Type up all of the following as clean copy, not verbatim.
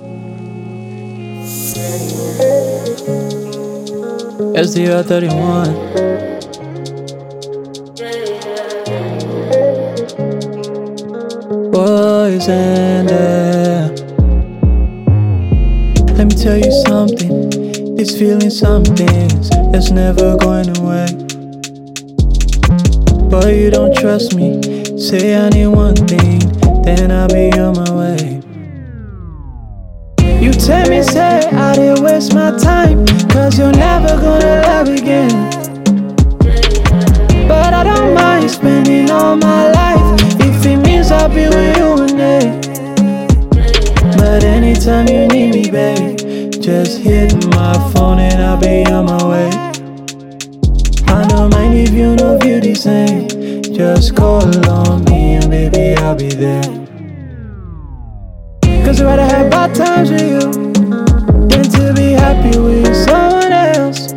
SDR 31. Boys and let me tell you something. These feelings, some things that's never going away. Boy, you don't trust me. Say I need one thing, then I'll be on my way. You tell me, say I didn't waste my time, cause you're never gonna love again. But I don't mind spending all my life if it means I'll be with you one day. But anytime you need me, babe, just hit my phone and I'll be on my way. I don't mind if you know beauty same. Just call on me and baby I'll be there. Cause I'd rather have bad times with you than to be happy with someone else.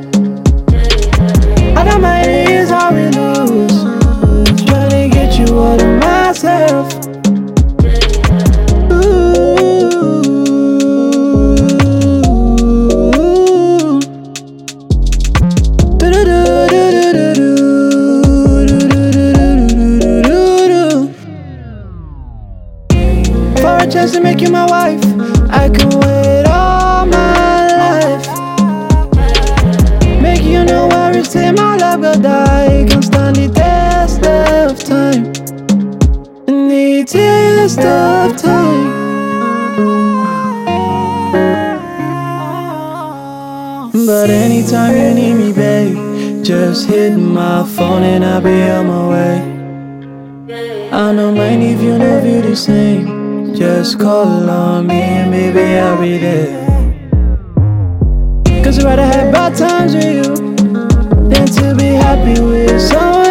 I don't mind it is how we lose, trying to get you out of myself. For a chance to make you my wife, I can wait all my life. Make you no worries till my love will die. Can stand the test of time, the test of time. But anytime you need me, babe, just hit my phone and I'll be on my way. I don't mind if you know you the same. Just call on me and baby I'll be there. Cause I'd rather have bad times with you than to be happy with someone